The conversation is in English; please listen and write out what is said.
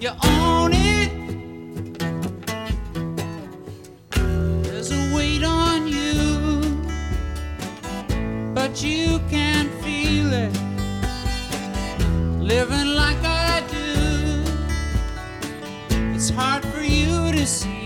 You own it. There's a weight on you, but you can't feel it. Living like I do, it's hard for you to see.